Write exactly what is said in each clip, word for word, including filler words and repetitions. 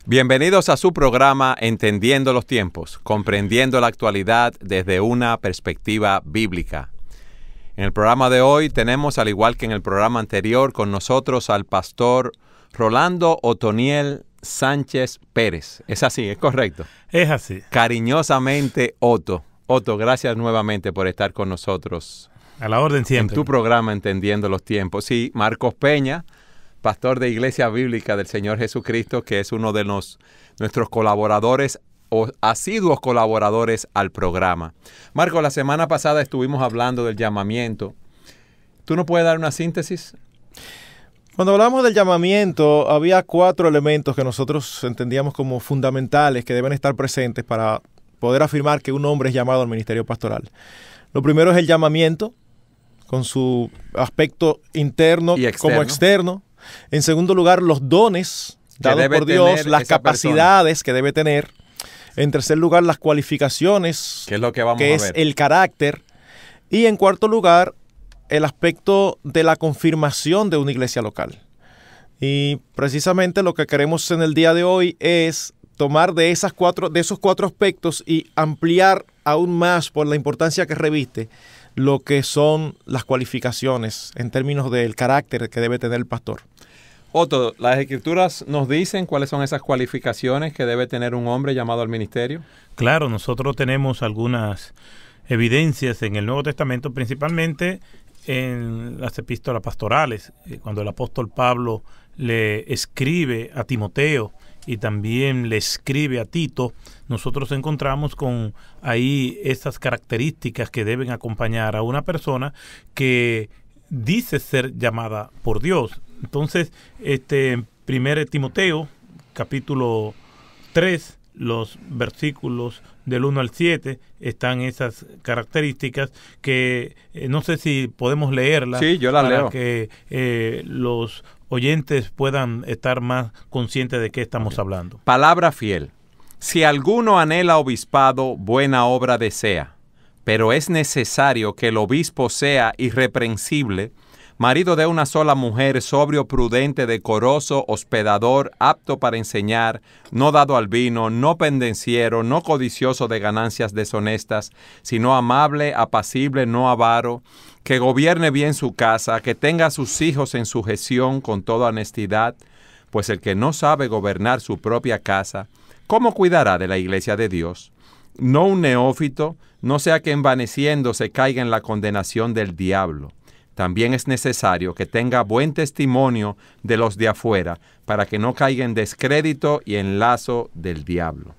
Bienvenidos a su programa Entendiendo los Tiempos, comprendiendo la actualidad desde una perspectiva bíblica. En el programa de hoy tenemos, al igual que en el programa anterior, con nosotros al pastor Rolando Otoniel Sánchez Pérez. Es así, es correcto. Es así. Cariñosamente, Otto. Otto, gracias nuevamente por estar con nosotros. A la orden siempre. En tu programa Entendiendo los Tiempos. Sí, Marcos Peña, pastor de Iglesia Bíblica del Señor Jesucristo, que es uno de los, nuestros colaboradores o asiduos colaboradores al programa. Marcos, la semana pasada estuvimos hablando del llamamiento. ¿Tú nos puedes dar una síntesis? Cuando hablamos del llamamiento, había cuatro elementos que nosotros entendíamos como fundamentales que deben estar presentes para poder afirmar que un hombre es llamado al ministerio pastoral. Lo primero es el llamamiento, con su aspecto interno y externo. como externo. En segundo lugar, los dones dados por Dios, las capacidades persona. que debe tener. En tercer lugar, las cualificaciones, que es lo que vamos que a es ver. el carácter. Y en cuarto lugar, el aspecto de la confirmación de una iglesia local. Y precisamente lo que queremos en el día de hoy es tomar de, esas cuatro, de esos cuatro aspectos y ampliar aún más por la importancia que reviste lo que son las cualificaciones en términos del carácter que debe tener el pastor. Otto, ¿las Escrituras nos dicen cuáles son esas cualificaciones que debe tener un hombre llamado al ministerio? Claro, nosotros tenemos algunas evidencias en el Nuevo Testamento, principalmente en las epístolas pastorales, cuando el apóstol Pablo le escribe a Timoteo y también le escribe a Tito, nosotros encontramos con ahí esas características que deben acompañar a una persona que dice ser llamada por Dios. Entonces, este, en primero Timoteo, capítulo tres, los versículos del uno al siete, están esas características que eh, no sé si podemos leerlas. Sí, yo la para leo. que eh, los oyentes puedan estar más conscientes de qué estamos hablando. Palabra fiel. Si alguno anhela obispado, buena obra desea, pero es necesario que el obispo sea irreprensible, marido de una sola mujer, sobrio, prudente, decoroso, hospedador, apto para enseñar, no dado al vino, no pendenciero, no codicioso de ganancias deshonestas, sino amable, apacible, no avaro, que gobierne bien su casa, que tenga a sus hijos en sujeción con toda honestidad, pues el que no sabe gobernar su propia casa, ¿cómo cuidará de la iglesia de Dios? No un neófito, no sea que envaneciéndose caiga en la condenación del diablo. También es necesario que tenga buen testimonio de los de afuera, para que no caiga en descrédito y en lazo del diablo.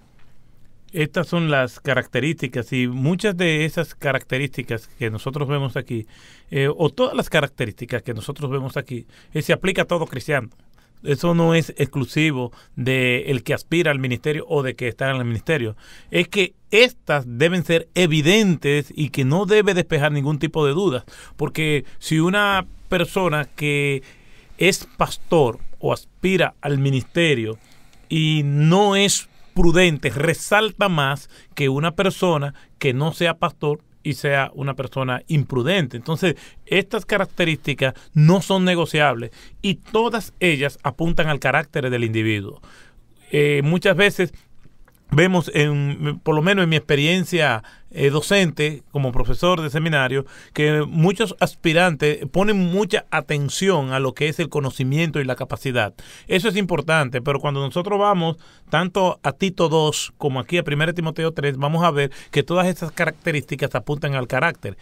Estas son las características, y muchas de esas características que nosotros vemos aquí, eh, o todas las características que nosotros vemos aquí, eh, se aplica a todo cristiano. Eso no es exclusivo de el que aspira al ministerio o de que está en el ministerio. Es que estas deben ser evidentes y que no debe despejar ningún tipo de dudas. Porque si una persona que es pastor o aspira al ministerio y no es prudente, resalta más que una persona que no sea pastor y sea una persona imprudente. Entonces, estas características no son negociables y todas ellas apuntan al carácter del individuo. Eh, muchas veces vemos, en, por lo menos en mi experiencia eh, docente como profesor de seminario, que muchos aspirantes ponen mucha atención a lo que es el conocimiento y la capacidad. Eso es importante, pero cuando nosotros vamos tanto a Tito dos como aquí a primero Timoteo tres, vamos a ver que todas esas características apuntan al carácter.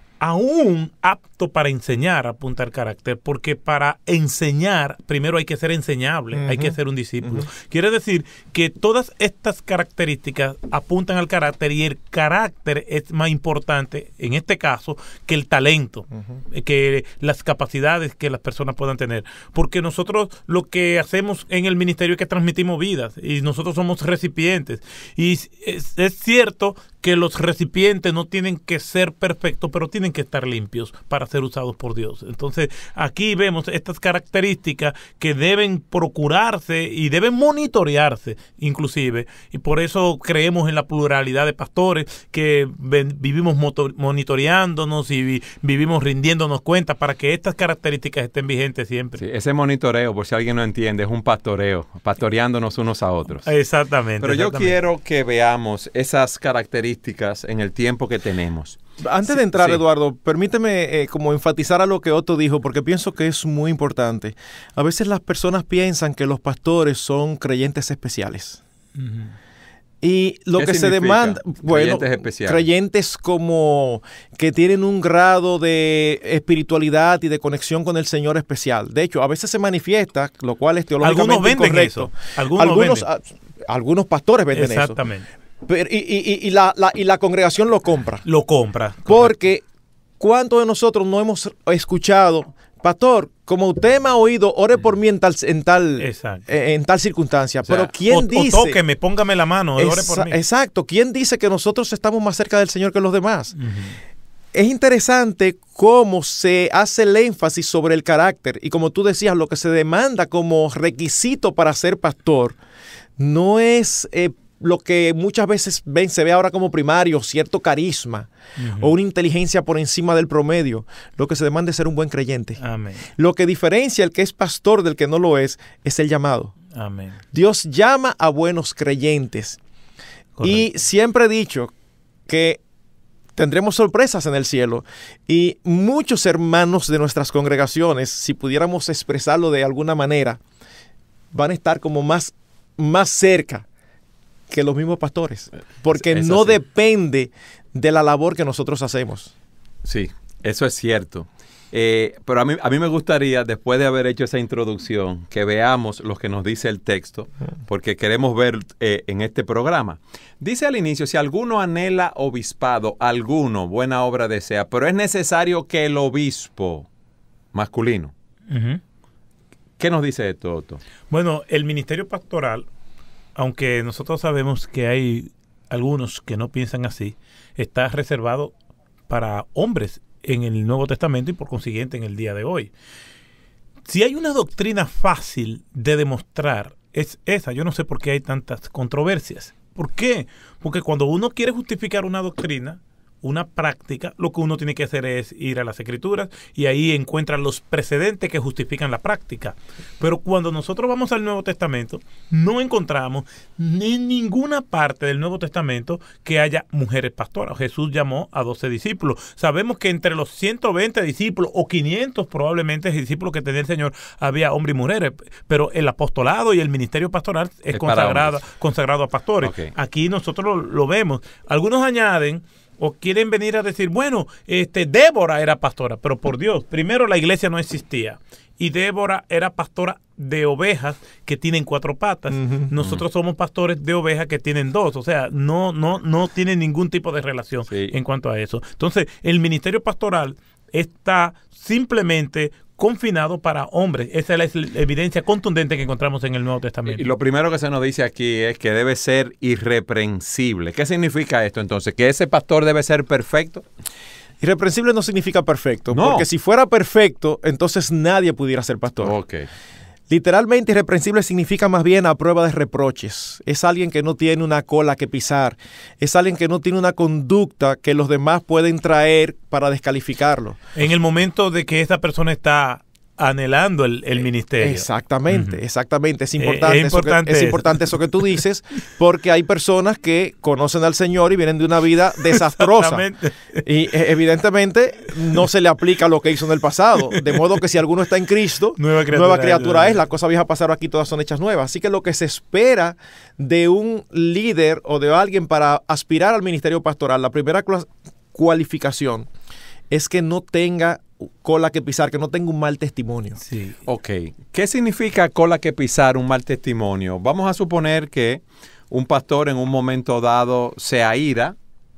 Aún apto para enseñar apunta al carácter, porque para enseñar primero hay que ser enseñable, uh-huh. hay que ser un discípulo. Uh-huh. Quiere decir que todas estas características apuntan al carácter, y el carácter es más importante en este caso que el talento, uh-huh. que las capacidades que las personas puedan tener, porque nosotros lo que hacemos en el ministerio es que transmitimos vidas y nosotros somos recipientes, y es, es cierto que los recipientes no tienen que ser perfectos, pero tienen tienen que estar limpios para ser usados por Dios. Entonces, aquí vemos estas características que deben procurarse y deben monitorearse, inclusive, y por eso creemos en la pluralidad de pastores, que ven, vivimos motor, monitoreándonos y vi, vivimos rindiéndonos cuenta para que estas características estén vigentes siempre. Sí, ese monitoreo, por si alguien no entiende, es un pastoreo, pastoreándonos unos a otros. Exactamente. Pero yo exactamente. quiero que veamos esas características en el tiempo que tenemos. Antes Sí, de entrar, sí. Eduardo, permíteme eh, como enfatizar a lo que Otto dijo, porque pienso que es muy importante. A veces las personas piensan que los pastores son creyentes especiales. Uh-huh. Y lo ¿Qué que se significa demanda, bueno, creyentes especiales? creyentes como que tienen un grado de espiritualidad y de conexión con el Señor especial. De hecho, a veces se manifiesta, lo cual es teológicamente Algunos venden incorrecto. eso. Algunos, Algunos, venden. a- algunos pastores venden eso. Exactamente. Pero, y, y- y la, la- y la congregación lo compra. Lo compra. Porque ¿cuántos de nosotros no hemos escuchado, pastor, como usted me ha oído, ore por mí en tal, en tal, Exacto. eh, en tal circunstancia? O sea, Pero ¿quién o, dice? o tóqueme, póngame la mano, ore por Exa- mí. Exacto. ¿Quién dice que nosotros estamos más cerca del Señor que los demás? Uh-huh. Es interesante cómo se hace el énfasis sobre el carácter y como tú decías, lo que se demanda como requisito para ser pastor no es eh, lo que muchas veces ven, se ve ahora como primario, cierto carisma Uh-huh. o una inteligencia por encima del promedio. Lo que se demanda es ser un buen creyente. Amén. Lo que diferencia el que es pastor del que no lo es, es el llamado. Amén. Dios llama a buenos creyentes. Correcto. Y siempre he dicho que tendremos sorpresas en el cielo y muchos hermanos de nuestras congregaciones, si pudiéramos expresarlo de alguna manera, van a estar como más, más cerca que los mismos pastores, porque Es- es no así. depende de la labor que nosotros hacemos. Sí, eso es cierto. Eh, pero a mí, a mí me gustaría, después de haber hecho esa introducción, que veamos lo que nos dice el texto, porque queremos ver eh, en este programa. Dice al inicio, si alguno anhela obispado, alguno buena obra desea, pero es necesario que el obispo masculino. Uh-huh. ¿Qué nos dice esto, Otto? Bueno, el ministerio pastoral, aunque nosotros sabemos que hay algunos que no piensan así, está reservado para hombres en el Nuevo Testamento y por consiguiente en el día de hoy. Si hay una doctrina fácil de demostrar, es esa. Yo no sé por qué hay tantas controversias. ¿Por qué? Porque cuando uno quiere justificar una doctrina, una práctica, lo que uno tiene que hacer es ir a las Escrituras y ahí encuentran los precedentes que justifican la práctica. Pero cuando nosotros vamos al Nuevo Testamento, no encontramos en ninguna parte del Nuevo Testamento que haya mujeres pastoras. Jesús llamó a doce discípulos. Sabemos que entre los ciento veinte discípulos o quinientos probablemente discípulos que tenía el Señor había hombres y mujeres, pero el apostolado y el ministerio pastoral es, Es para consagrado, hombres. consagrado a pastores. Ok. Aquí nosotros lo, lo vemos. Algunos añaden o quieren venir a decir, bueno, este Débora era pastora, pero por Dios, primero la iglesia no existía y Débora era pastora de ovejas que tienen cuatro patas. Uh-huh. Nosotros somos pastores de ovejas que tienen dos, o sea, no, no, no tienen ningún tipo de relación Sí. en cuanto a eso. Entonces, el ministerio pastoral está simplemente confinado para hombres. Esa es la evidencia contundente que encontramos en el Nuevo Testamento. Y lo primero que se nos dice aquí es que debe ser irreprensible. ¿Qué significa esto entonces? ¿Que ese pastor debe ser perfecto? Irreprensible no significa perfecto, No. porque si fuera perfecto, entonces nadie pudiera ser pastor. Ok. Literalmente irreprensible significa más bien a prueba de reproches. Es alguien que no tiene una cola que pisar. Es alguien que no tiene una conducta que los demás pueden traer para descalificarlo. En el momento de que esa persona está anhelando el, el ministerio. Exactamente, Ujú. exactamente. Es Eh, importante, es eso, importante que, es eso. importante eso que tú dices, porque hay personas que conocen al Señor y vienen de una vida desastrosa. Exactamente. Y eh, evidentemente no se le aplica lo que hizo en el pasado. De modo que si alguno está en Cristo, Nueva criatura nueva es. criatura es. Las cosas viejas pasaron, aquí todas son hechas nuevas. Así que lo que se espera de un líder o de alguien para aspirar al ministerio pastoral, la primera cua- cualificación es que no tenga cola que pisar, que no tenga un mal testimonio. Sí. Ok. ¿Qué significa cola que pisar, un mal testimonio? Vamos a suponer que un pastor en un momento dado se aira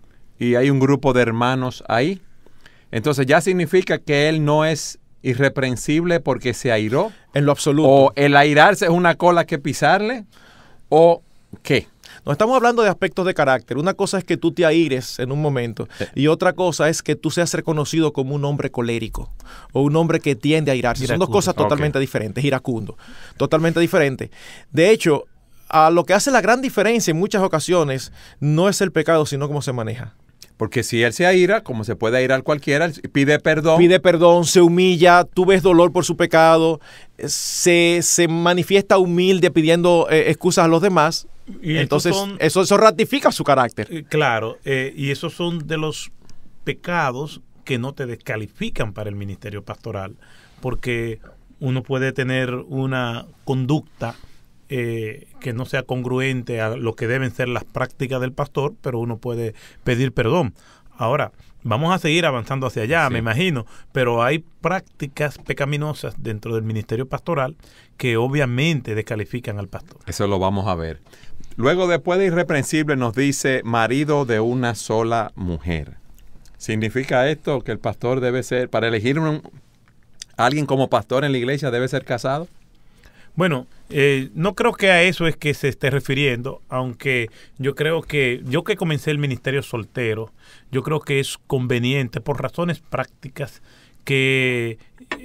y hay un grupo de hermanos ahí. Entonces ya significa que él no es irreprensible porque se airó. En lo absoluto. O el airarse es una cola que pisarle. O ¿Qué? No estamos hablando de aspectos de carácter. Una cosa es que tú te aires en un momento y otra cosa es que tú seas reconocido como un hombre colérico o un hombre que tiende a airarse. Son dos cosas totalmente okay. diferentes, iracundo, totalmente diferentes. De hecho, a lo que hace la gran diferencia en muchas ocasiones no es el pecado, sino cómo se maneja. Porque si él se aira, como se puede airar cualquiera, pide perdón. Pide perdón, se humilla, tú ves dolor por su pecado, se, se manifiesta humilde pidiendo eh, excusas a los demás. Y entonces son, eso, eso ratifica su carácter. Eh, claro, eh, y esos son de los pecados que no te descalifican para el ministerio pastoral, porque uno puede tener una conducta eh, que no sea congruente a lo que deben ser las prácticas del pastor, pero uno puede pedir perdón. Ahora, vamos a seguir avanzando hacia allá, sí. me imagino, pero hay prácticas pecaminosas dentro del ministerio pastoral que obviamente descalifican al pastor. Eso lo vamos a ver. Luego, después de irreprensible, nos dice marido de una sola mujer. ¿Significa esto que el pastor debe ser, para elegir un, alguien como pastor en la iglesia, debe ser casado? Bueno, eh, no creo que a eso es que se esté refiriendo, aunque yo creo que, yo que comencé el ministerio soltero, yo creo que es conveniente por razones prácticas que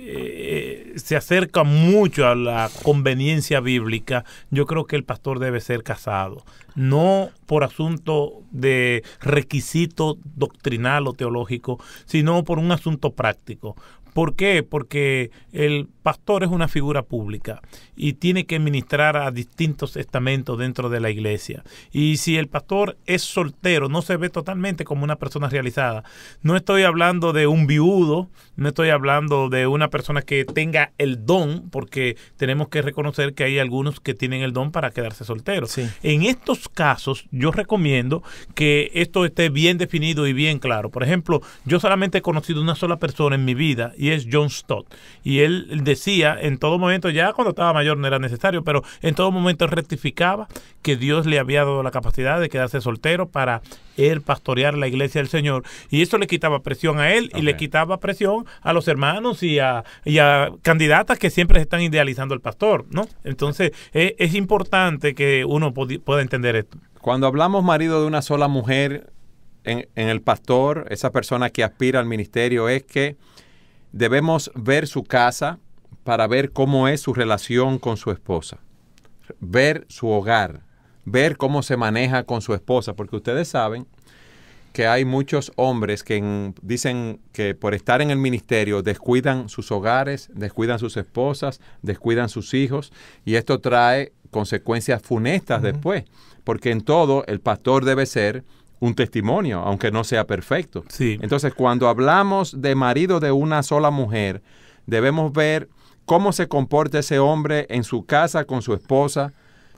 eh, se acerca mucho a la conveniencia bíblica. Yo creo que el pastor debe ser casado, no por asunto de requisito doctrinal o teológico, sino por un asunto práctico. ¿Por qué? Porque el pastor es una figura pública y tiene que ministrar a distintos estamentos dentro de la iglesia. Y si el pastor es soltero, no se ve totalmente como una persona realizada. No estoy hablando de un viudo, no estoy hablando de una persona que tenga el don, porque tenemos que reconocer que hay algunos que tienen el don para quedarse solteros. Sí. En estos casos, yo recomiendo que esto esté bien definido y bien claro. Por ejemplo, yo solamente he conocido una sola persona en mi vida y es John Stott, y él decía en todo momento, ya cuando estaba mayor no era necesario, pero en todo momento él rectificaba que Dios le había dado la capacidad de quedarse soltero para él pastorear la iglesia del Señor, y eso le quitaba presión a él okay. y le quitaba presión a los hermanos y a, y a candidatas que siempre están idealizando al pastor, ¿no? Entonces es, es importante que uno pueda entender esto. Cuando hablamos marido de una sola mujer en, en el pastor, esa persona que aspira al ministerio, es que debemos ver su casa para ver cómo es su relación con su esposa, ver su hogar, ver cómo se maneja con su esposa, porque ustedes saben que hay muchos hombres que en, dicen que por estar en el ministerio descuidan sus hogares, descuidan sus esposas, descuidan sus hijos, y esto trae consecuencias funestas uh-huh. después, porque en todo el pastor debe ser un testimonio, aunque no sea perfecto. Sí. Entonces, cuando hablamos de marido de una sola mujer, debemos ver cómo se comporta ese hombre en su casa con su esposa,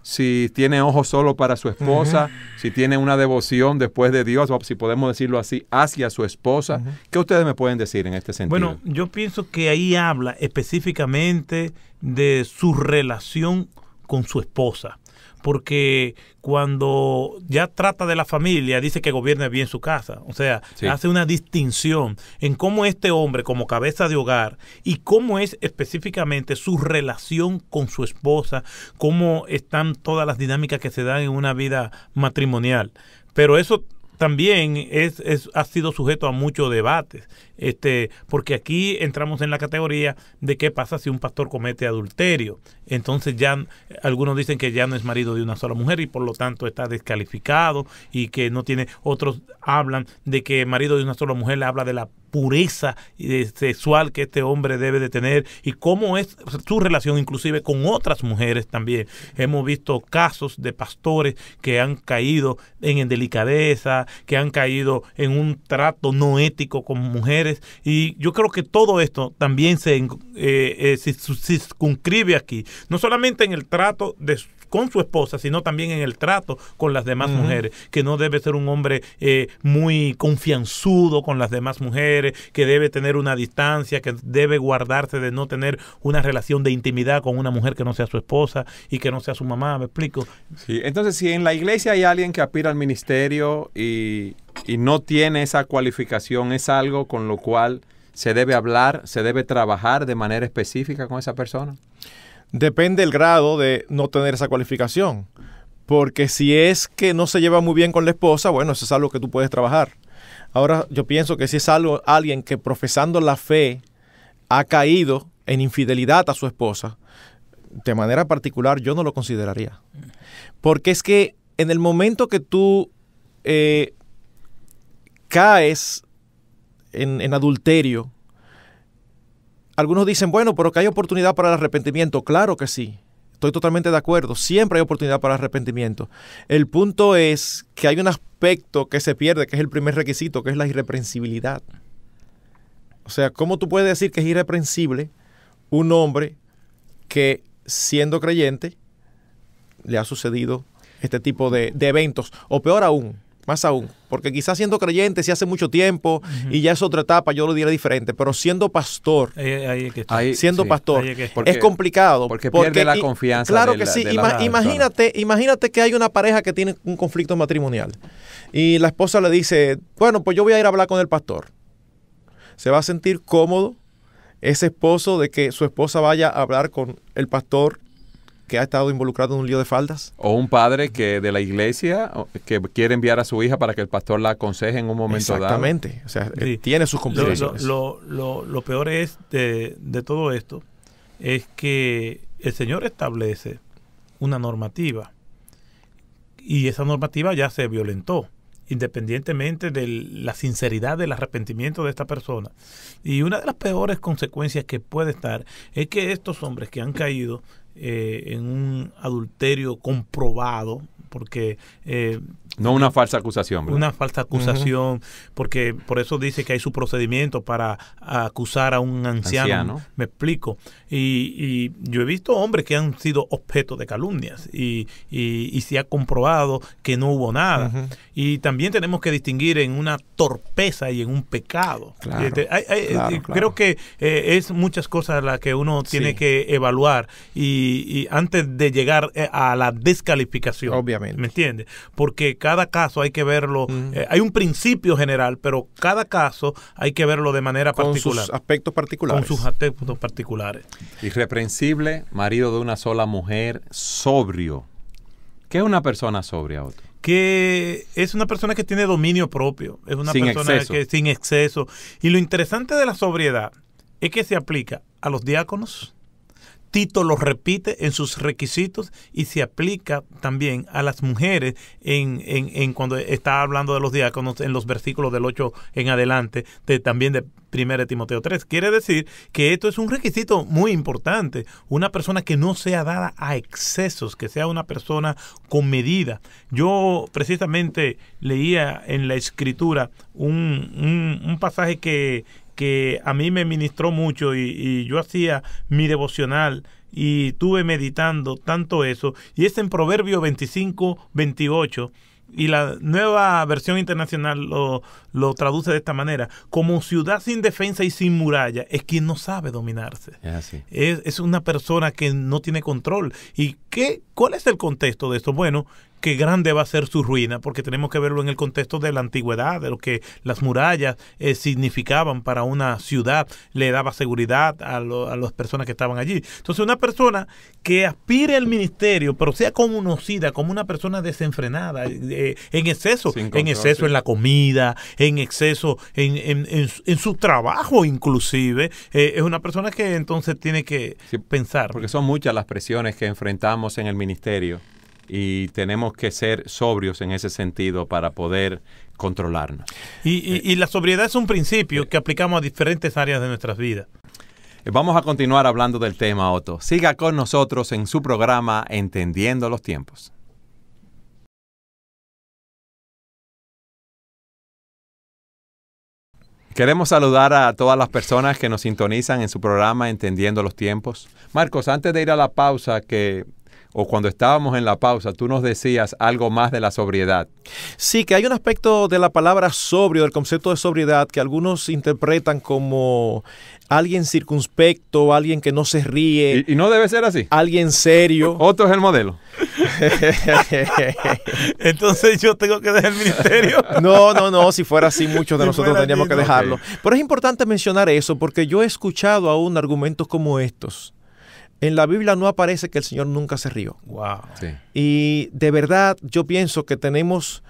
si tiene ojos solo para su esposa, uh-huh. si tiene una devoción después de Dios, o si podemos decirlo así, hacia su esposa. Uh-huh. ¿Qué ustedes me pueden decir en este sentido? Bueno, yo pienso que ahí habla específicamente de su relación con su esposa. Porque cuando ya trata de la familia, dice que gobierne bien su casa. O sea, sí. hace una distinción en cómo este hombre, como cabeza de hogar, y cómo es específicamente su relación con su esposa, cómo están todas las dinámicas que se dan en una vida matrimonial. Pero eso también es, es, ha sido sujeto a muchos debates, este, porque aquí entramos en la categoría de qué pasa si un pastor comete adulterio. Entonces ya algunos dicen que ya no es marido de una sola mujer y por lo tanto está descalificado y que no tiene, otros hablan de que marido de una sola mujer le habla de la pureza sexual que este hombre debe de tener y cómo es su relación inclusive con otras mujeres también. Hemos visto casos de pastores que han caído en delicadeza, que han caído en un trato no ético con mujeres, y yo creo que todo esto también se, eh, eh, se, se circunscribe aquí, no solamente en el trato de con su esposa, sino también en el trato con las demás uh-huh. mujeres, que no debe ser un hombre eh, muy confianzudo con las demás mujeres, que debe tener una distancia, que debe guardarse de no tener una relación de intimidad con una mujer que no sea su esposa y que no sea su mamá, ¿me explico? Sí, entonces si en la iglesia hay alguien que aspira al ministerio y, y no tiene esa cualificación, es algo con lo cual se debe hablar, se debe trabajar de manera específica con esa persona. Depende del grado de no tener esa cualificación. Porque si es que no se lleva muy bien con la esposa, bueno, eso es algo que tú puedes trabajar. Ahora, yo pienso que si es algo, alguien que profesando la fe ha caído en infidelidad a su esposa, de manera particular yo no lo consideraría. Porque es que en el momento que tú eh, caes en, en adulterio, algunos dicen, bueno, pero que hay oportunidad para el arrepentimiento. Claro que sí. Estoy totalmente de acuerdo. Siempre hay oportunidad para arrepentimiento. El punto es que hay un aspecto que se pierde, que es el primer requisito, que es la irreprensibilidad. O sea, ¿cómo tú puedes decir que es irreprensible un hombre que, siendo creyente, le ha sucedido este tipo de, de eventos? O peor aún, más aún, porque quizás siendo creyente, si hace mucho tiempo, uh-huh. y ya es otra etapa, yo lo diría diferente, pero siendo pastor, ahí, ahí es que ahí, siendo sí, pastor, es, que, porque, es complicado. Porque, porque pierde la confianza. Claro de que la, sí. de Ima, la imagínate, imagínate que hay una pareja que tiene un conflicto matrimonial y la esposa le dice, bueno, pues yo voy a ir a hablar con el pastor. Se va a sentir cómodo ese esposo de que su esposa vaya a hablar con el pastor que ha estado involucrado en un lío de faldas. O un padre que de la iglesia que quiere enviar a su hija para que el pastor la aconseje en un momento Exactamente. dado. O sea, sí. tiene sus complicaciones. Lo, lo, lo, lo peor es de, de todo esto es que el Señor establece una normativa y esa normativa ya se violentó, independientemente de la sinceridad del arrepentimiento de esta persona. Y una de las peores consecuencias que puede estar es que estos hombres que han caído eh, en un adulterio comprobado, porque... Eh, no una falsa acusación, ¿verdad? Una falsa acusación, uh-huh. porque por eso dice que hay su procedimiento para acusar a un anciano, anciano. Me explico. Y, y yo he visto hombres que han sido objeto de calumnias y, y, y se ha comprobado que no hubo nada. Uh-huh. Y también tenemos que distinguir en una torpeza y en un pecado. Claro, este, hay, hay, claro, creo claro. que eh, es muchas cosas las que uno tiene sí. que evaluar y, y antes de llegar a la descalificación. Obviamente. ¿Me entiendes? Porque cada caso hay que verlo, mm. eh, hay un principio general, pero cada caso hay que verlo de manera con particular. Con sus aspectos particulares. Con sus aspectos particulares. Irreprensible, marido de una sola mujer, sobrio. ¿Qué es una persona sobria, Otto? Que es una persona que tiene dominio propio, es una sin persona exceso. que sin exceso. Y lo interesante de la sobriedad es que se aplica a los diáconos. Tito lo repite en sus requisitos y se aplica también a las mujeres en, en, en cuando está hablando de los diáconos en los versículos del ocho en adelante, de, también de primera de Timoteo tres. Quiere decir que esto es un requisito muy importante. Una persona que no sea dada a excesos, que sea una persona con medida. Yo precisamente leía en la Escritura un, un, un pasaje que... que a mí me ministró mucho y, y yo hacía mi devocional y estuve meditando tanto eso, y es en Proverbio veinticinco, veintiocho, y la nueva versión internacional lo, lo traduce de esta manera: como ciudad sin defensa y sin muralla es quien no sabe dominarse. Es así. Es, es una persona que no tiene control. ¿Y qué, cuál es el contexto de esto? Bueno, que grande va a ser su ruina, porque tenemos que verlo en el contexto de la antigüedad, de lo que las murallas eh, significaban para una ciudad, le daba seguridad a, lo, a las personas que estaban allí. Entonces, una persona que aspire al ministerio, pero sea conocida como una persona desenfrenada, eh, en exceso, control, en exceso sí. en la comida, en exceso en, en, en, en su trabajo inclusive, eh, es una persona que entonces tiene que sí, pensar. Porque son muchas las presiones que enfrentamos en el ministerio. Y tenemos que ser sobrios en ese sentido para poder controlarnos. Y, y, y la sobriedad es un principio que aplicamos a diferentes áreas de nuestras vidas. Vamos a continuar hablando del tema, Otto. Siga con nosotros en su programa Entendiendo los Tiempos. Queremos saludar a todas las personas que nos sintonizan en su programa Entendiendo los Tiempos. Marcos, antes de ir a la pausa, que... o cuando estábamos en la pausa, tú nos decías algo más de la sobriedad. Sí, que hay un aspecto de la palabra sobrio, del concepto de sobriedad, que algunos interpretan como alguien circunspecto, alguien que no se ríe. ¿Y, y no debe ser así? Alguien serio. Otto es el modelo. Entonces yo tengo que dejar el ministerio. No, no, no. Si fuera así, muchos de si nosotros tendríamos así, que dejarlo. Okay. Pero es importante mencionar eso porque yo he escuchado aún argumentos como estos. En la Biblia no aparece que el Señor nunca se rió. Wow. Sí. Y de verdad yo pienso que tenemos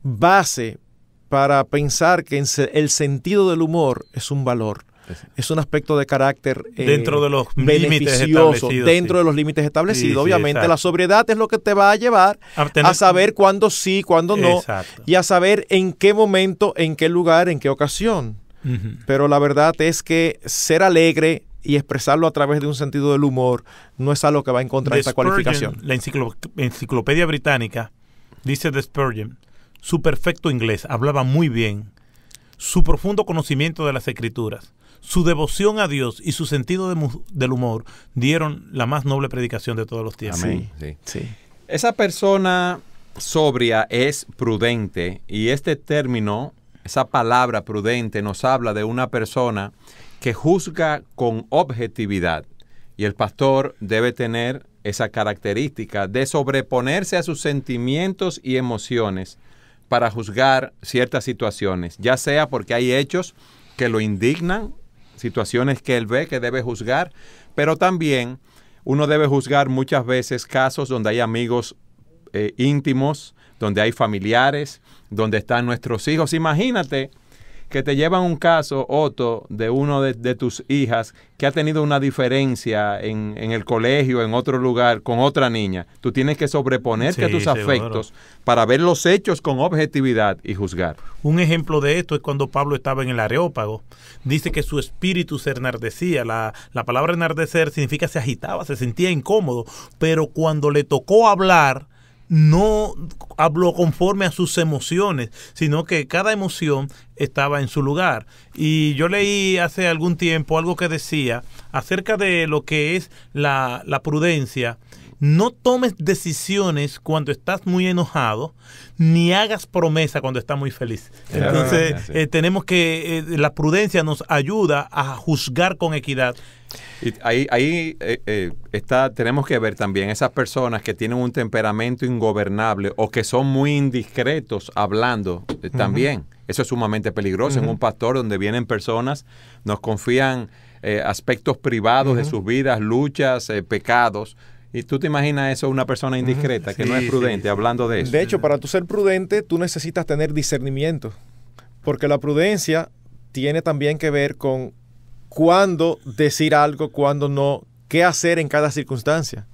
base para pensar que el sentido del humor es un valor. Es un aspecto de carácter eh, dentro de los límites beneficioso, establecidos. dentro Sí. de los límites establecidos. Sí, sí, Obviamente exacto. la sobriedad es lo que te va a llevar A tener- a saber cuándo sí, cuándo no, Exacto. y a saber en qué momento, en qué lugar, en qué ocasión. Ujú. Pero la verdad es que ser alegre y expresarlo a través de un sentido del humor no es algo que va en contra de De esta Spurgeon, cualificación. La enciclo- enciclopedia británica dice de Spurgeon: su perfecto inglés, hablaba muy bien, su profundo conocimiento de las escrituras, su devoción a Dios y su sentido de mu- del humor dieron la más noble predicación de todos los tiempos. Amén. Sí. Sí. Esa persona sobria es prudente, y este término, esa palabra prudente, nos habla de una persona que juzga con objetividad, y el pastor debe tener esa característica de sobreponerse a sus sentimientos y emociones para juzgar ciertas situaciones, ya sea porque hay hechos que lo indignan, situaciones que él ve que debe juzgar, pero también uno debe juzgar muchas veces casos donde hay amigos eh, íntimos, donde hay familiares, donde están nuestros hijos. Imagínate que te llevan un caso, Otto, de uno de, de tus hijas que ha tenido una diferencia en, en el colegio, en otro lugar, con otra niña. Tú tienes que sobreponerte Sí, a tus seguro. afectos para ver los hechos con objetividad y juzgar. Un ejemplo de esto es cuando Pablo estaba en el Areópago. Dice que su espíritu se enardecía. La, la palabra enardecer significa se agitaba, se sentía incómodo. Pero cuando le tocó hablar, no habló conforme a sus emociones, sino que cada emoción estaba en su lugar. Y yo leí hace algún tiempo algo que decía acerca de lo que es la, la prudencia. No tomes decisiones cuando estás muy enojado, ni hagas promesa cuando estás muy feliz. Entonces, Ah, sí. eh, tenemos que, eh, la prudencia nos ayuda a juzgar con equidad. Y ahí, ahí eh, eh, está, tenemos que ver también esas personas que tienen un temperamento ingobernable o que son muy indiscretos hablando eh, también. Eso es sumamente peligroso. Ujú. En un pastor donde vienen personas, nos confían eh, aspectos privados de Ujú. sus vidas, luchas, eh, pecados. Y tú te imaginas eso, una persona indiscreta que Sí, no es sí, prudente, sí. hablando de eso. De hecho, para tú ser prudente, tú necesitas tener discernimiento, porque la prudencia tiene también que ver con cuándo decir algo, cuándo no, qué hacer en cada circunstancia,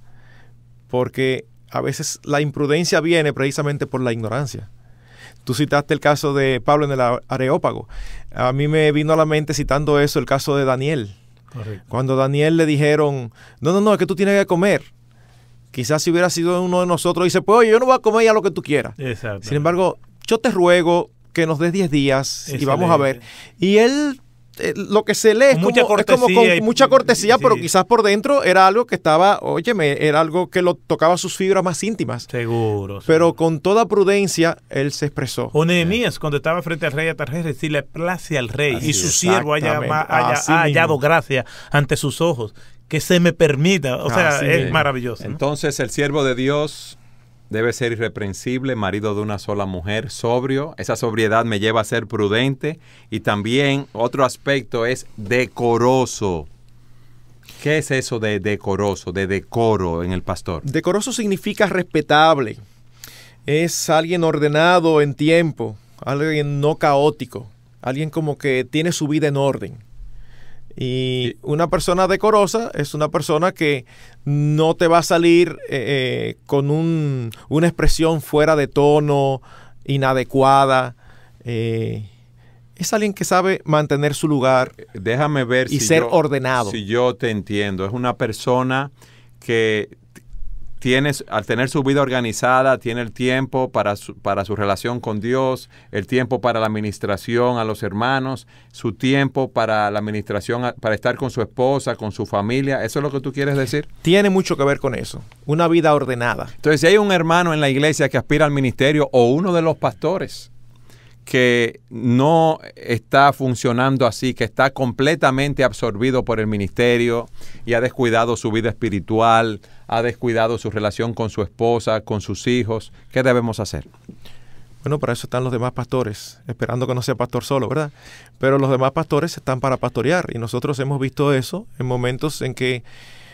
porque a veces la imprudencia viene precisamente por la ignorancia. Tú citaste el caso de Pablo en el Areópago. A mí me vino a la mente, citando eso, el caso de Daniel. Correcto. Cuando a Daniel le dijeron, no, no, no, es que tú tienes que comer. Quizás si hubiera sido uno de nosotros, dice, pues oye, yo no voy a comer ya lo que tú quieras. Exacto. Sin embargo, yo te ruego que nos des diez días y vamos a ver. Y él, eh, lo que se lee es Con como, mucha es como cortesía y- con mucha cortesía, sí. pero quizás por dentro era algo que estaba, óyeme, era algo que lo tocaba sus fibras más íntimas. Seguro. Pero seguro. con toda prudencia, él se expresó. O Nehemías, cuando estaba frente al rey Atarjeres, si le place al rey Así y su es, siervo haya, exactamente, haya- así ha hallado mismo. gracia ante sus ojos, que se me permita. O sea, Así es mismo. maravilloso. ¿no? Entonces el siervo de Dios debe ser irreprensible, marido de una sola mujer, sobrio. Esa sobriedad me lleva a ser prudente. Y también otro aspecto es decoroso. ¿Qué es eso de decoroso, de decoro en el pastor? Decoroso significa respetable. Es alguien ordenado en tiempo, alguien no caótico, alguien como que tiene su vida en orden. Y una persona decorosa es una persona que no te va a salir eh, eh, con un, una expresión fuera de tono, inadecuada. Eh, es alguien que sabe mantener su lugar Déjame ver y si ser yo, ordenado. si yo te entiendo. Es una persona que tienes, al tener su vida organizada, tiene el tiempo para su, para su relación con Dios, el tiempo para la administración a los hermanos, su tiempo para la administración, a- para estar con su esposa, con su familia. ¿Eso es lo que tú quieres decir? Tiene mucho que ver con eso. Una vida ordenada. Entonces, si hay un hermano en la iglesia que aspira al ministerio o uno de los pastores que no está funcionando así, que está completamente absorbido por el ministerio y ha descuidado su vida espiritual, ha descuidado su relación con su esposa, con sus hijos, ¿qué debemos hacer? Bueno, para eso están los demás pastores, esperando que no sea pastor solo, ¿verdad? Pero los demás pastores están para pastorear y nosotros hemos visto eso en momentos en que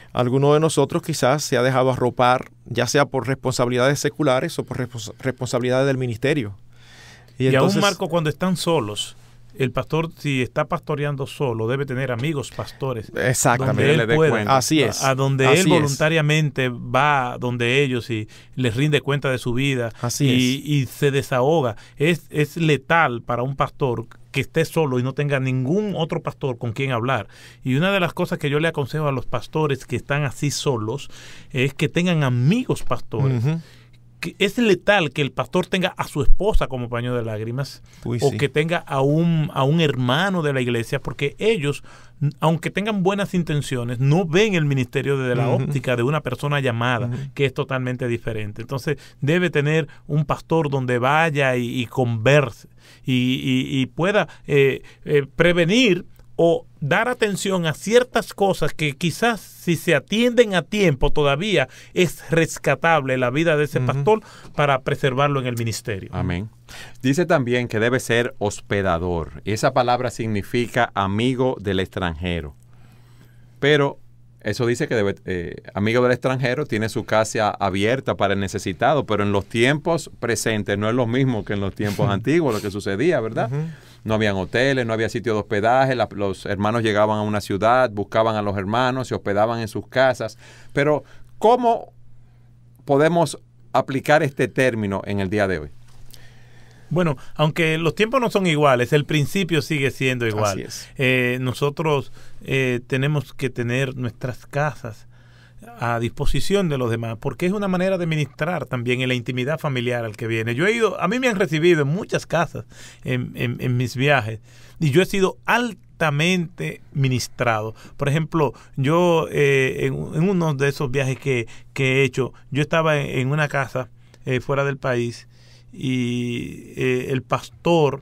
alguno de nosotros quizás se ha dejado arropar, ya sea por responsabilidades seculares o por respons- responsabilidades del ministerio. Y, y entonces, aún, Marco, cuando están solos, el pastor, si está pastoreando solo, debe tener amigos pastores. Exactamente. Donde él pueda, Así es. A, a donde Así él voluntariamente es. va donde ellos y les rinde cuenta de su vida. Así y, es. y se desahoga. Es, es letal para un pastor que esté solo y no tenga ningún otro pastor con quien hablar. Y una de las cosas que yo le aconsejo a los pastores que están así solos es que tengan amigos pastores. Uh-huh. Que es letal que el pastor tenga a su esposa como paño de lágrimas. Uy, o sí. que tenga a un, a un hermano de la iglesia, porque ellos, aunque tengan buenas intenciones, no ven el ministerio desde la uh-huh. óptica de una persona llamada, uh-huh. que es totalmente diferente. Entonces debe tener un pastor donde vaya y, y converse y, y, y pueda eh, eh, prevenir o dar atención a ciertas cosas que quizás si se atienden a tiempo todavía es rescatable la vida de ese uh-huh. pastor para preservarlo en el ministerio. Amén. Dice también que debe ser hospedador. Y esa palabra significa amigo del extranjero. Pero eso dice que debe, eh, amigo del extranjero tiene su casa abierta para el necesitado, pero en los tiempos presentes no es lo mismo que en los tiempos antiguos, lo que sucedía, ¿verdad? Uh-huh. No habían hoteles, no había sitio de hospedaje, la, los hermanos llegaban a una ciudad, buscaban a los hermanos, se hospedaban en sus casas. Pero, ¿cómo podemos aplicar este término en el día de hoy? Bueno, aunque los tiempos no son iguales, el principio sigue siendo igual. Así es. Eh, nosotros eh, tenemos que tener nuestras casas a disposición de los demás, porque es una manera de ministrar también en la intimidad familiar al que viene. Yo he ido, a mí me han recibido en muchas casas en, en, en mis viajes, y yo he sido altamente ministrado. Por ejemplo, yo eh, en, en uno de esos viajes que, que he hecho, yo estaba en, en una casa eh, fuera del país, y eh, el pastor,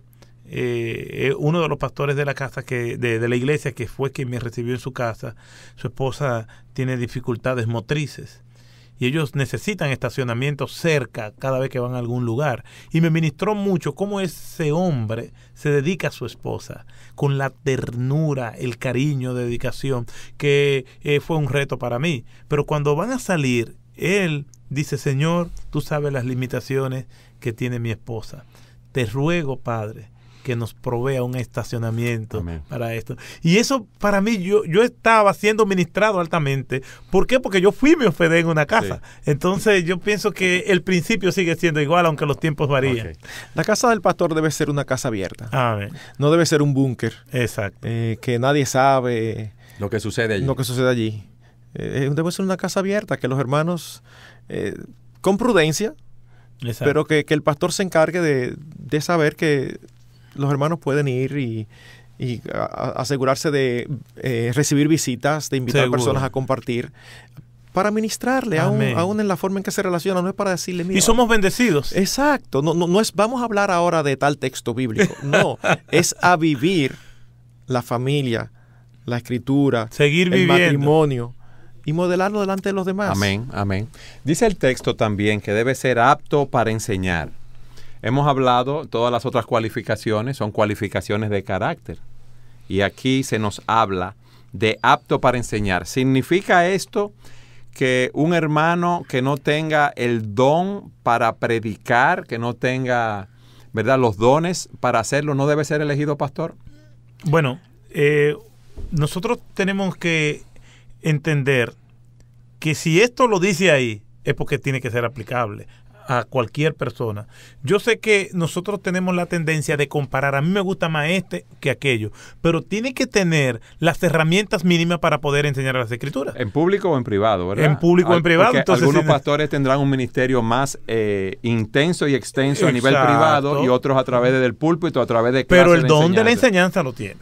eh, uno de los pastores de la casa que de, de la iglesia que fue quien me recibió en su casa, su esposa tiene dificultades motrices y ellos necesitan estacionamiento cerca cada vez que van a algún lugar, y me ministró mucho cómo ese hombre se dedica a su esposa con la ternura, el cariño, dedicación, que eh, fue un reto para mí. Pero cuando van a salir, él dice: Señor, tú sabes las limitaciones que tiene mi esposa. Te ruego, Padre, que nos provea un estacionamiento. Amén. Para esto. Y eso para mí, yo, yo estaba siendo ministrado altamente. ¿Por qué? Porque yo fui y me hospedé en una casa. Sí. Entonces yo pienso que el principio sigue siendo igual, aunque los tiempos varían. Okay. La casa del pastor debe ser una casa abierta. Amén. No debe ser un búnker. Exacto. Eh, que nadie sabe lo que sucede allí. Lo que sucede allí. Eh, debe ser una casa abierta, que los hermanos, eh, con prudencia, exacto, pero que, que el pastor se encargue de, de saber que los hermanos pueden ir y, y a, a asegurarse de eh, recibir visitas, de invitar Seguro. personas a compartir, para ministrarle, aún, aún en la forma en que se relaciona, no es para decirle, mira. Y somos bendecidos. Exacto, no, no, no es vamos a hablar ahora de tal texto bíblico, no, es a vivir la familia, la escritura, seguir el viviendo. matrimonio, y modelarlo delante de los demás. Amén, amén. Dice el texto también que debe ser apto para enseñar. Hemos hablado, todas las otras cualificaciones son cualificaciones de carácter. Y aquí se nos habla de apto para enseñar. ¿Significa esto que un hermano que no tenga el don para predicar, que no tenga, ¿verdad?, los dones para hacerlo, no debe ser elegido pastor? Bueno, eh, nosotros tenemos que entender que si esto lo dice ahí, es porque tiene que ser aplicable a cualquier persona. Yo sé que nosotros tenemos la tendencia de comparar, a mí me gusta más este que aquello, pero tiene que tener las herramientas mínimas para poder enseñar las escrituras. En público o en privado, ¿verdad? En público o en privado. Entonces, algunos si pastores tendrán un ministerio más eh, intenso y extenso, exacto, a nivel privado, y otros a través del púlpito, a través de clases. Pero el de don enseñanza. de la enseñanza lo tiene.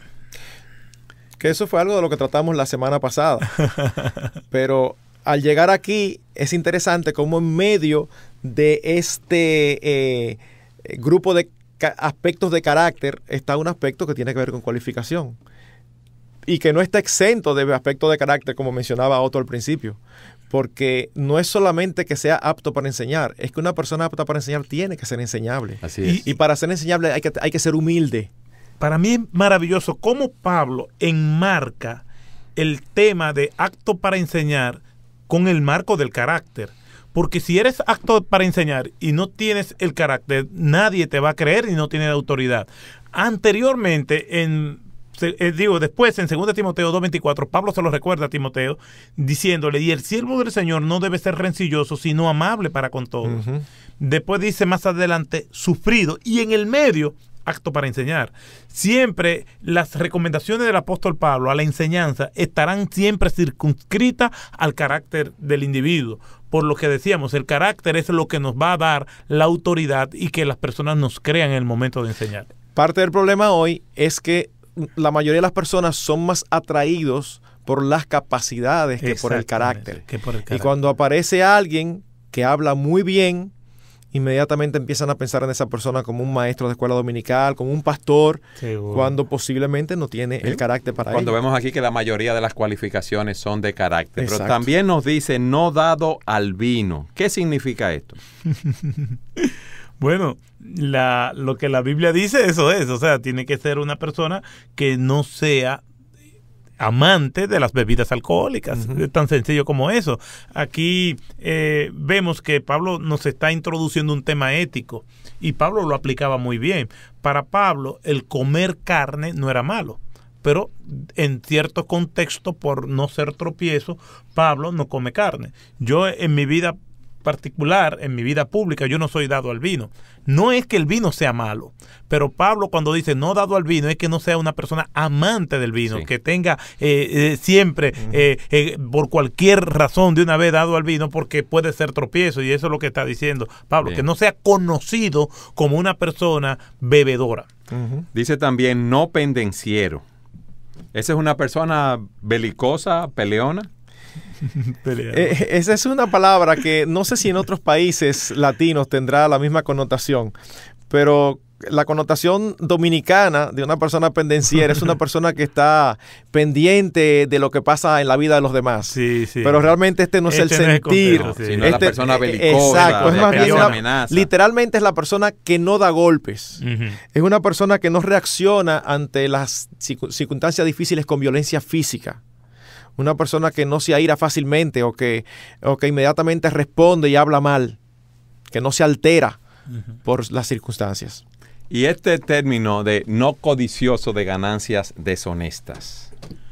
Que eso fue algo de lo que tratamos la semana pasada. Pero al llegar aquí es interesante cómo en medio de este eh, grupo de ca- aspectos de carácter está un aspecto que tiene que ver con cualificación. Y que no está exento de aspectos de carácter, como mencionaba Otto al principio. Porque no es solamente que sea apto para enseñar, es que una persona apta para enseñar tiene que ser enseñable. Así es. Y, y para ser enseñable hay que, hay que ser humilde. Para mí es maravilloso cómo Pablo enmarca el tema de apto para enseñar con el marco del carácter. Porque si eres apto para enseñar y no tienes el carácter, nadie te va a creer y no tiene autoridad. Anteriormente, en eh, digo, después en segunda Timoteo dos veinticuatro, Pablo se lo recuerda a Timoteo, diciéndole, y el siervo del Señor no debe ser rencilloso, sino amable para con todos. Uh-huh. Después dice más adelante, sufrido, y en el medio, apto para enseñar. Siempre las recomendaciones del apóstol Pablo a la enseñanza estarán siempre circunscritas al carácter del individuo. Por lo que decíamos, el carácter es lo que nos va a dar la autoridad y que las personas nos crean en el momento de enseñar. Parte del problema hoy es que la mayoría de las personas son más atraídos por las capacidades que por el carácter. Que por el carácter. Y cuando aparece alguien que habla muy bien, inmediatamente empiezan a pensar en esa persona como un maestro de escuela dominical, como un pastor, seguro, cuando posiblemente no tiene ¿Sí? el carácter para ello. Cuando ello. vemos aquí que la mayoría de las cualificaciones son de carácter. Exacto. Pero también nos dice no dado al vino. ¿Qué significa esto? Bueno, la, lo que la Biblia dice, eso es. O sea, tiene que ser una persona que no sea amante de las bebidas alcohólicas. Uh-huh. Es tan sencillo como eso. Aquí eh, vemos que Pablo nos está introduciendo un tema ético y Pablo lo aplicaba muy bien. Para Pablo, el comer carne no era malo, pero en cierto contexto, por no ser tropiezo, Pablo no come carne. Yo en mi vida particular, en mi vida pública, yo no soy dado al vino. No es que el vino sea malo, pero Pablo cuando dice no dado al vino es que no sea una persona amante del vino, sí. que tenga eh, eh, siempre, uh-huh. eh, eh, por cualquier razón de una vez dado al vino, porque puede ser tropiezo, y eso es lo que está diciendo Pablo, Bien. que no sea conocido como una persona bebedora. Uh-huh. Dice también no pendenciero. ¿Esa es una persona belicosa, peleona? Eh, esa es una palabra que no sé si en otros países latinos tendrá la misma connotación, pero la connotación dominicana de una persona pendenciera es una persona que está pendiente de lo que pasa en la vida de los demás. Sí, sí. Pero realmente este no es este el no sentir. Es el consejo, sí. Sino este, la persona belicosa. Exacto. Es más bien una, literalmente es la persona que no da golpes. Uh-huh. Es una persona que no reacciona ante las circunstancias difíciles con violencia física. Una persona que no se aira fácilmente o que, o que inmediatamente responde y habla mal, que no se altera uh-huh. por las circunstancias. Y este término de no codicioso de ganancias deshonestas.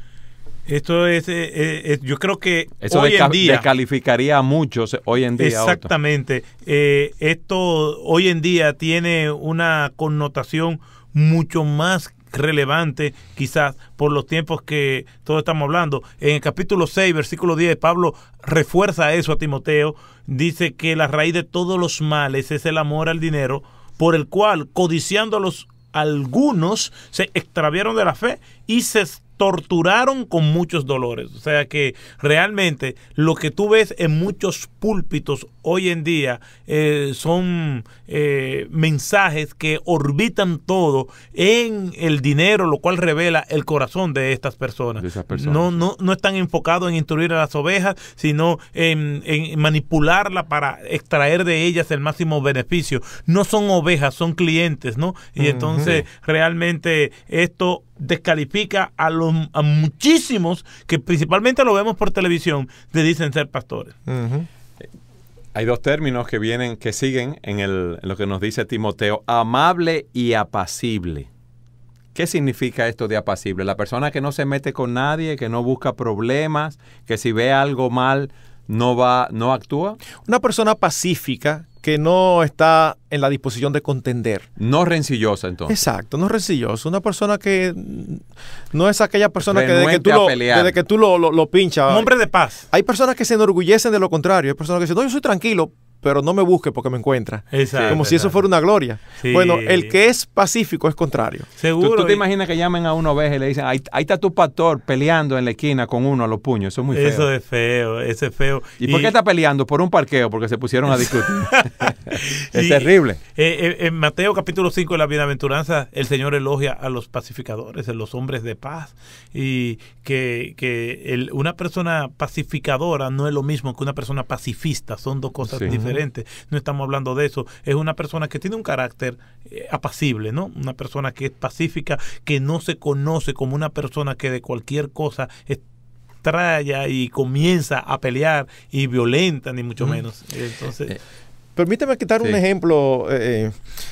Esto es, eh, eh, yo creo que Eso hoy deca- en día descalificaría a muchos hoy en día. Exactamente. Eh, esto hoy en día tiene una connotación mucho más relevante, quizás por los tiempos que todos estamos hablando. En el capítulo seis, versículo diez, Pablo refuerza eso a Timoteo. Dice que la raíz de todos los males es el amor al dinero, por el cual, codiciándolos, algunos se extraviaron de la fe y se torturaron con muchos dolores. O sea que realmente lo que tú ves en muchos púlpitos hoy en día eh, son eh, mensajes que orbitan todo en el dinero, lo cual revela el corazón de estas personas. De esas personas. No, no, no están enfocados en instruir a las ovejas, sino en, en manipularla para extraer de ellas el máximo beneficio. No son ovejas, son clientes, ¿no? Y entonces uh-huh. realmente esto descalifica a los a muchísimos que principalmente lo vemos por televisión, le dicen ser pastores. Uh-huh. Hay dos términos que vienen, que siguen en, el, en lo que nos dice Timoteo: amable y apacible. ¿Qué significa esto de apacible? La persona que no se mete con nadie, que no busca problemas, que si ve algo mal no va, no actúa. Una persona pacífica que no está en la disposición de contender. No rencillosa, entonces. Exacto, no rencillosa. Una persona que no es aquella persona Renuente que desde que tú, lo, pelear. desde que tú lo, lo, lo pinchas. Un hombre de paz. Hay personas que se enorgullecen de lo contrario. Hay personas que dicen, no, yo soy tranquilo, pero no me busque porque me encuentra. Exacto, Como si exacto. eso fuera una gloria. Sí. Bueno, el que es pacífico es contrario. Seguro. ¿Tú, tú te imaginas que llamen a una oveja y le dicen, ahí, ahí está tu pastor peleando en la esquina con uno a los puños? Eso es muy feo. Eso es feo, eso es feo. ¿Y, ¿Y por qué está peleando? Por un parqueo, porque se pusieron a discutir. Es y, terrible. Eh, eh, en Mateo capítulo cinco de la bienaventuranza, el Señor elogia a los pacificadores, a los hombres de paz. Y que, que el, una persona pacificadora no es lo mismo que una persona pacifista. Son dos cosas sí. diferentes. No estamos hablando de eso. Es una persona que tiene un carácter eh, apacible, ¿no? Una persona que es pacífica, que no se conoce como una persona que de cualquier cosa es, estrella y comienza a pelear y violenta, ni mucho Mm. menos. Entonces, Eh, Permíteme quitar Sí. un ejemplo eh,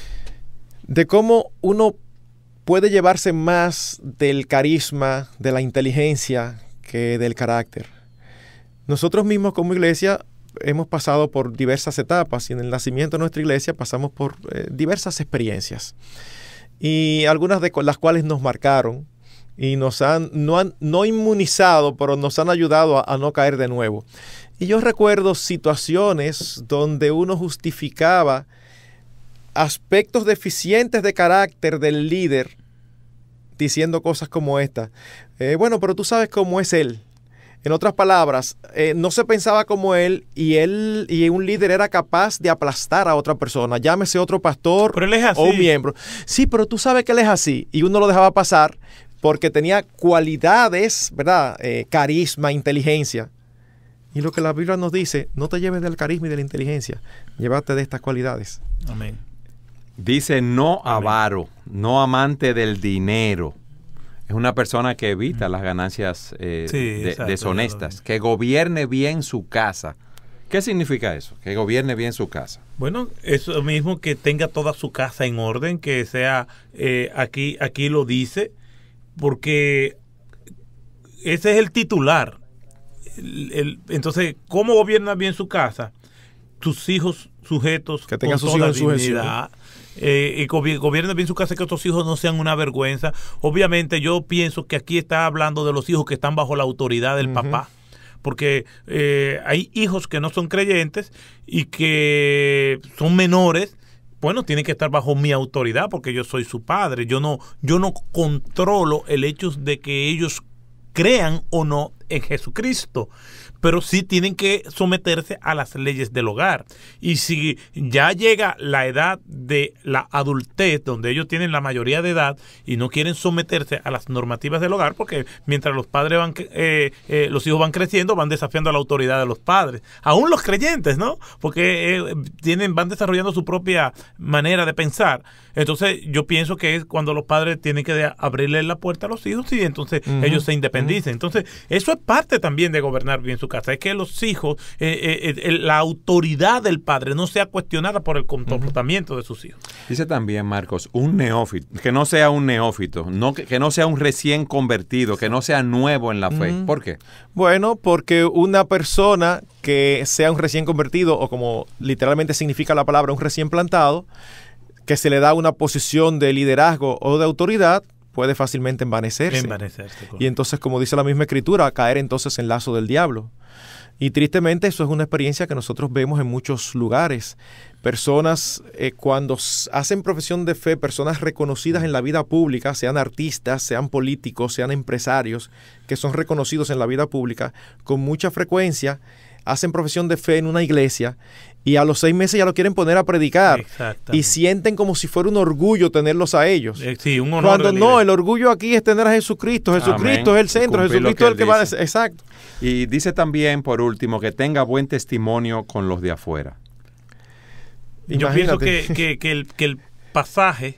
de cómo uno puede llevarse más del carisma, de la inteligencia, que del carácter. Nosotros mismos como iglesia hemos pasado por diversas etapas y en el nacimiento de nuestra iglesia pasamos por eh, diversas experiencias. Y algunas de cu- las cuales nos marcaron y nos han no, han, no inmunizado, pero nos han ayudado a, a no caer de nuevo. Y yo recuerdo situaciones donde uno justificaba aspectos deficientes de carácter del líder diciendo cosas como esta. Eh, bueno, pero tú sabes cómo es él. En otras palabras, eh, no se pensaba como él y él y un líder era capaz de aplastar a otra persona, llámese otro pastor pero él es así. o un miembro. Sí, pero tú sabes que él es así y uno lo dejaba pasar porque tenía cualidades, ¿verdad? Eh, carisma, inteligencia. Y lo que la Biblia nos dice, no te lleves del carisma y de la inteligencia, llévate de estas cualidades. Amén. Dice no Amén. avaro, no amante del dinero. Es una persona que evita las ganancias eh, Sí, de- exacto, deshonestas, ya lo vi. que gobierne bien su casa. ¿Qué significa eso? Que gobierne bien su casa. Bueno, eso mismo, que tenga toda su casa en orden, que sea, eh, aquí, aquí lo dice, porque ese es el titular. El- el- entonces, ¿cómo gobierna bien su casa? Tus hijos sujetos Que tengan con sus toda hijos en sujeción. dignidad, eh, y gobi- gobierna bien su casa, que estos hijos no sean una vergüenza. Obviamente yo pienso que aquí está hablando de los hijos que están bajo la autoridad del Ujú. papá, porque eh, hay hijos que no son creyentes y que son menores. Bueno, tienen que estar bajo mi autoridad porque yo soy su padre. Yo no, yo no controlo el hecho de que ellos crean o no en Jesucristo, pero sí tienen que someterse a las leyes del hogar. Y si ya llega la edad de la adultez, donde ellos tienen la mayoría de edad y no quieren someterse a las normativas del hogar, porque mientras los padres van, eh, eh, los hijos van creciendo, van desafiando a la autoridad de los padres, aún los creyentes, ¿no? Porque eh, tienen, van desarrollando su propia manera de pensar. Entonces yo pienso que es cuando los padres tienen que de- abrirle la puerta a los hijos y entonces Ujú, ellos se independicen. Entonces eso es parte también de gobernar bien su casa, es que los hijos, eh, eh, eh, la autoridad del padre no sea cuestionada por el comportamiento de sus hijos. Dice también, Marcos, un neófito, que no sea un neófito, no, que, que no sea un recién convertido, que no sea nuevo en la fe. Mm. ¿Por qué? Bueno, porque una persona que sea un recién convertido, o como literalmente significa la palabra, un recién plantado, que se le da una posición de liderazgo o de autoridad, puede fácilmente envanecerse. Envanecerse, correcto. Y entonces, como dice la misma escritura, caer entonces en lazo del diablo. Y tristemente eso es una experiencia que nosotros vemos en muchos lugares. Personas eh, cuando s- hacen profesión de fe, personas reconocidas en la vida pública, sean artistas, sean políticos, sean empresarios, que son reconocidos en la vida pública, con mucha frecuencia hacen profesión de fe en una iglesia y a los seis meses ya lo quieren poner a predicar. Exactamente. Y sienten como si fuera un orgullo tenerlos a ellos. Eh, sí, un honor Cuando de la no, iglesia. el orgullo aquí es tener a Jesucristo. Jesucristo Amén. es el centro, Cumplir lo Jesucristo que es el él que va a... dice. Exacto. Y dice también, por último, que tenga buen testimonio con los de afuera. Yo pienso Imagínate. que, que, que el, que el pasaje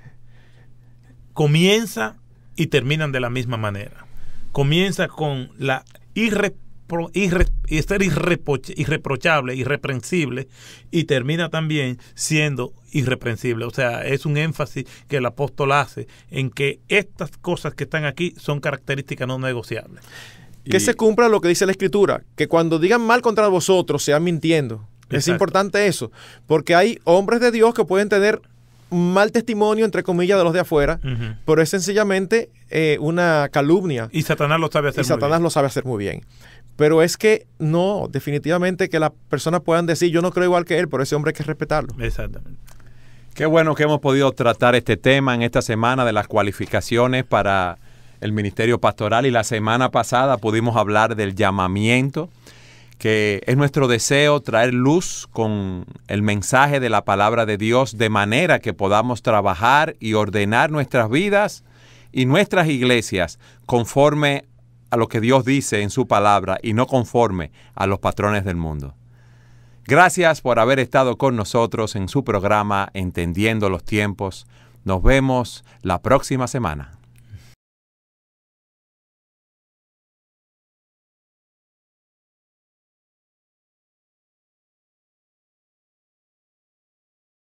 comienza y terminan de la misma manera. Comienza con la irre, irre, ser irreproch, irreprochable, irreprensible, y termina también siendo irreprensible. O sea, es un énfasis que el apóstol hace en que estas cosas que están aquí son características no negociables. Que Y- se cumpla lo que dice la Escritura, que cuando digan mal contra vosotros, sean mintiendo. Es Exacto. importante eso, porque hay hombres de Dios que pueden tener mal testimonio, entre comillas, de los de afuera, Ujú. pero es sencillamente eh, una calumnia. Y Satanás lo sabe hacer Y muy Satanás bien. lo sabe hacer muy bien. Pero es que no, definitivamente que las personas puedan decir, yo no creo igual que él, pero ese hombre hay que respetarlo. Exactamente. Qué bueno que hemos podido tratar este tema en esta semana de las cualificaciones para el ministerio pastoral, y la semana pasada pudimos hablar del llamamiento, que es nuestro deseo traer luz con el mensaje de la palabra de Dios, de manera que podamos trabajar y ordenar nuestras vidas y nuestras iglesias conforme a lo que Dios dice en su palabra y no conforme a los patrones del mundo. Gracias por haber estado con nosotros en su programa Entendiendo los Tiempos. Nos vemos la próxima semana.